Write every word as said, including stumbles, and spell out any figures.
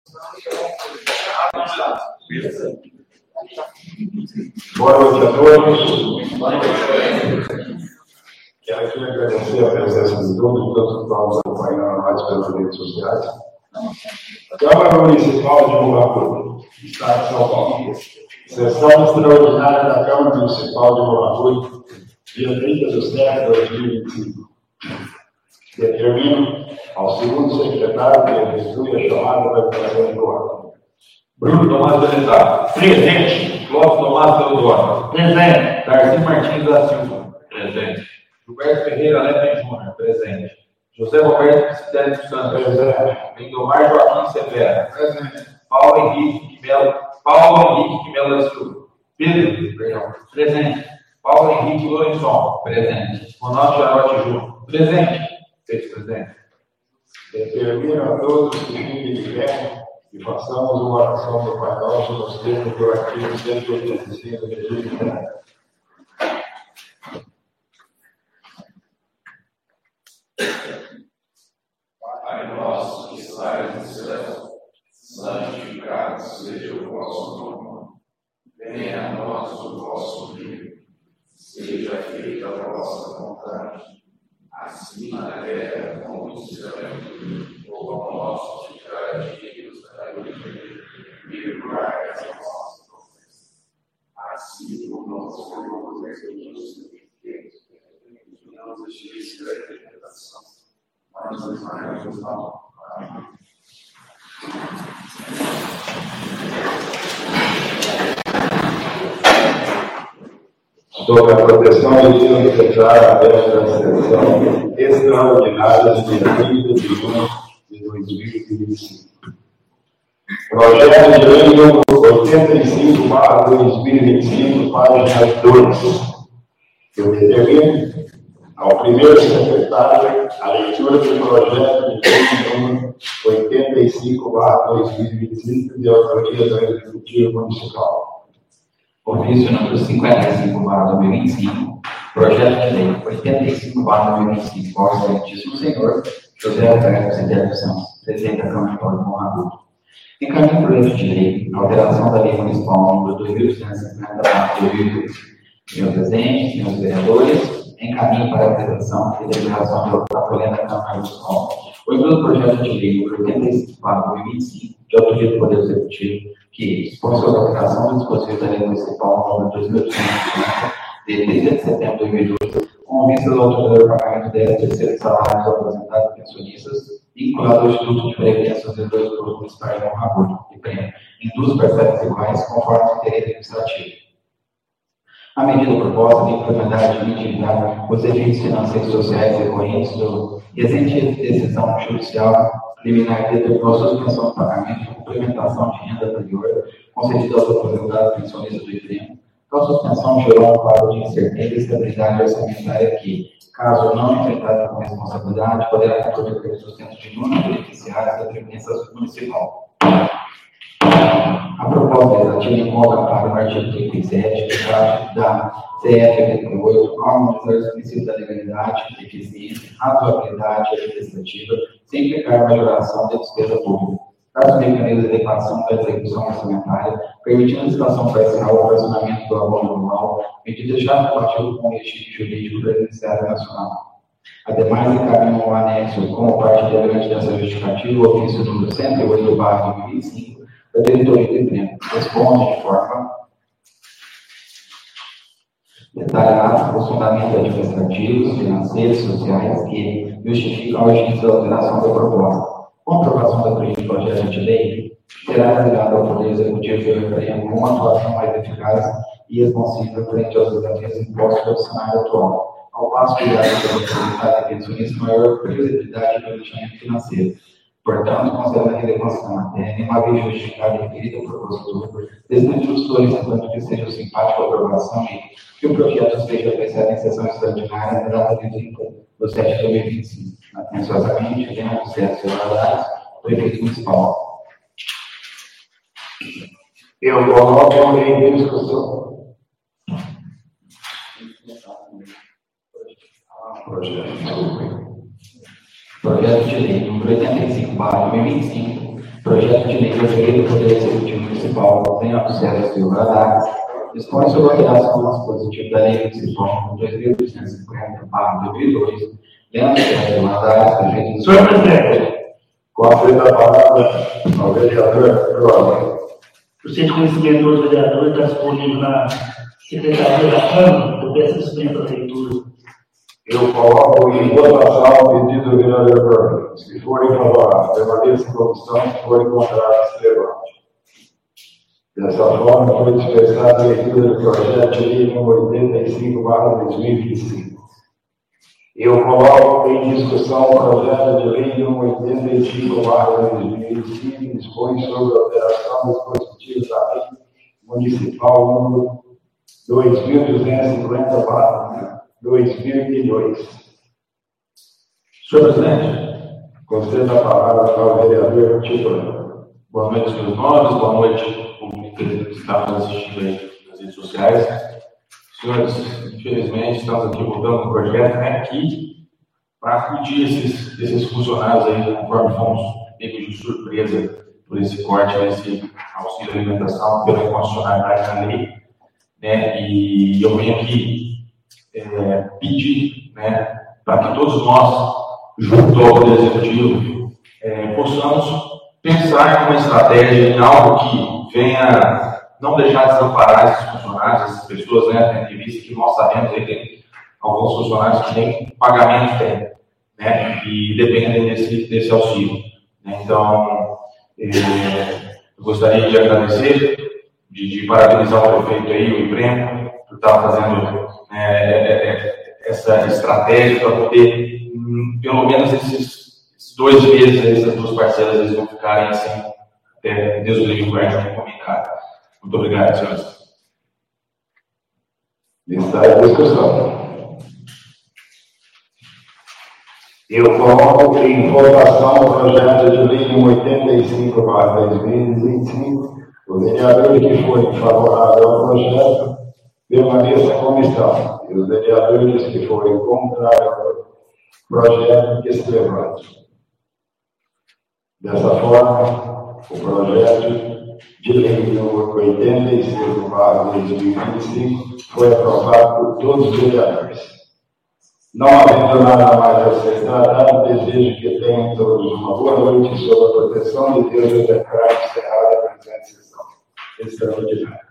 Boa noite a todos. Quero aqui agradecer a presença de todos, todos que estão nos acompanhando mais pelas redes sociais. A Câmara Municipal de Morragudo, Estado de São Paulo. Sessão extraordinária da Câmara Municipal de Morragudo, dia trinta de setembro de dois mil e vinte e cinco. Determino ao segundo secretário que efetue a chamada da votação de ordem. Bruno Tomás Belisário. Presente. Clóvis Tomás Teodoro. Presente. Darcy Martins da Silva. Presente. Gilberto Ferreira Lepe Júnior. Presente. José Roberto Picitelli dos Santos. Presente. Lindomar Joaquim Severo. Presente. Paulo Henrique Quimelo. Paulo Henrique Quimelo da Silva. Pedro. Perdão. Presente. Paulo Henrique Lourençon. Presente. Ronaldo Jarote Júnior. Presente. Seis presente. Determino a todos que fiquem de pé e façamos uma oração do Pai Nosso nos termos do artigo cento e oitenta e cinco da Legislação. Pai nosso que estais no céu, santificado seja o vosso nome. Venha a nós o vosso reino. Seja feita a vossa vontade, assim na terra como no céu. O pão nosso de cada dia nos dai hoje, e perdoai as nossas ofensas, assim como nós perdoamos aos nossos pecados, e não nos deixeis cair em tentação, mas nos livrai do mal. Amém. Sob a proteção de Deus, declaro aberta a sessão extraordinária de dia trinta de junho de dois mil e vinte e cinco. Projeto de lei número oitenta e cinco barra dois mil e vinte e cinco, página dois. Eu determino ao primeiro secretário a leitura do projeto de lei número oitenta e cinco barra dois mil e vinte e cinco, de autoria do Executivo Municipal. Ofício número cinquenta e cinco barra dois mil e vinte e cinco, projeto de lei oitenta e cinco barra dois mil e vinte e cinco, ao excelentíssimo senhor José Roberto Picitelli dos Santos, presidente da Câmara Municipal de Morragudo. Encaminho o projeto de lei, alteração da Lei Municipal número dois mil duzentos e cinquenta barra dois mil e dois. Senhor presidente, senhores vereadores, encaminho para a apresentação e deliberação da Plena Câmara Municipal o envio do projeto de lei número oitenta e cinco barra dois mil e vinte e cinco, de autoria do Poder Executivo, que dispõe sobre a aplicação dos dispositivos da Lei Municipal número dois mil duzentos e cinquenta, de trinta de setembro de dois mil e doze, com vista do autoridade do pagamento de terceiros salários aos aposentados e pensionistas, vinculado ao Instituto de Previdência dos Servidores Públicos Municipais de Morragudo, e prêmio, em duas parcelas iguais, conforme o interesse administrativo. A medida proposta de implementar e mitigar os efeitos financeiros e sociais decorrentes do recente decisão judicial liminar que determinou a suspensão do pagamento de complementação de renda anterior concedida aos aposentados pensionistas do IPREM. Tal suspensão gerou um quadro de incerteza e estabilidade orçamentária que, caso não enfrentada com responsabilidade, poderá comprometer o sustento de inúmeros beneficiários da Previdência Municipal. A proposta é tendo em conta para o artigo trinta e sete da C F oitenta e oito, harmonizar os princípios da legalidade, eficiência, razoabilidade administrativa, sem implicar majoração da despesa pública. Traz mecanismos de adequação da execução orçamentária, permitindo a licitação parcial ou fracionamento do abono anual, medida já compatível com o regime jurídico do Ministério Nacional. Ademais, encaminha um anexo como parte integrante dessa justificativa, o ofício número cento e oito barra dois mil e vinte e cinco, da diretoria do IPREM, responde de forma detalhada os fundamentos administrativos, financeiros, sociais que justificam a urgência da alteração da proposta. Com a aprovação da presente projeto de lei, será delegado ao Poder Executivo do IPREM uma atuação mais eficaz e responsiva frente aos desafios impostos pelo cenário atual, ao passo que irá dar a pensionista maior previsibilidade e planejamento financeiro. Portanto, considerando a relevância da matéria, uma vez justificada e requerida por postura, desde solicitando que seja simpático a aprovação e que o projeto seja apreciado em sessão extraordinária na data de trinta de setembro de dois mil e vinte e cinco. Atenciosamente, Leandro César Valadares, prefeito municipal. Eu coloco em discussão. Projeto. Projeto de lei número oitenta e cinco barra dois mil e vinte e cinco, Projeto de lei brasileiro do Poder Executivo Municipal vem ao Céu Silva Radar, dispõe sobre a alteração do dispositivo da Lei Municipal dois mil duzentos e cinquenta barra dois mil e dois, dentro do Céu Silva Radar, prefeito do Senhor presidente, com a frente da palavra ao vereador Prova. Por ser de conhecimento do vereador, está disponível na Secretaria da Câmara, eu peço dispensa da leitura. Eu coloco em votação o pedido do vereador Prova. Se forem favoráveis, permaneça em comissão, se forem contrários, se levante. Dessa forma, foi dispensada a leitura do projeto de lei número oitenta e cinco barra dois mil e vinte e cinco. Eu coloco em discussão o projeto de lei número oitenta e cinco barra dois mil e vinte e cinco, que dispõe sobre a alteração dos dispositivos da lei municipal número dois mil duzentos e cinquenta barra dois mil e dois. Senhor presidente, Concedo a palavra ao vereador titular. boa noite, meus nobres, boa noite, público que está nos assistindo aí nas redes sociais. Senhores, infelizmente, estamos aqui votando um projeto né, aqui para acudir esses, esses funcionários aí, conforme fomos pegos de surpresa por esse corte, esse auxílio de alimentação, pela inconstitucionalidade da lei. Né, e eu venho aqui é, pedir né, para que todos nós, junto ao Poder Executivo, é, possamos pensar em uma estratégia, em algo que venha não deixar desamparar esses funcionários, essas pessoas, né, tendo em vista que nós sabemos que tem alguns funcionários que nem pagamento têm, né, e dependem desse, desse auxílio. Né. Então, é, eu gostaria de agradecer, de, de parabenizar o prefeito aí, o Ibreno, por estar fazendo é, essa estratégia para poder, hum, pelo menos esses, esses dois meses, essas duas parcelas, eles vão ficarem assim, até Deus o livre guarde comunicado. Muito obrigado, senhores. Está em discussão. Eu coloco em votação o projeto de lei número oitenta e cinco barra dois mil e vinte e cinco. O vereador que for favorável ao projeto permaneça a comissão. E os vereadores que forem contrários ao projeto que se levante. Dessa forma, o projeto de lei número oitenta e cinco barra dois mil e vinte e cinco foi aprovado por todos os vereadores. Não havendo nada mais a ser tratado, desejo que tenham todos uma boa noite sob a proteção de Deus e declaro encerrada a presente sessão extraordinária.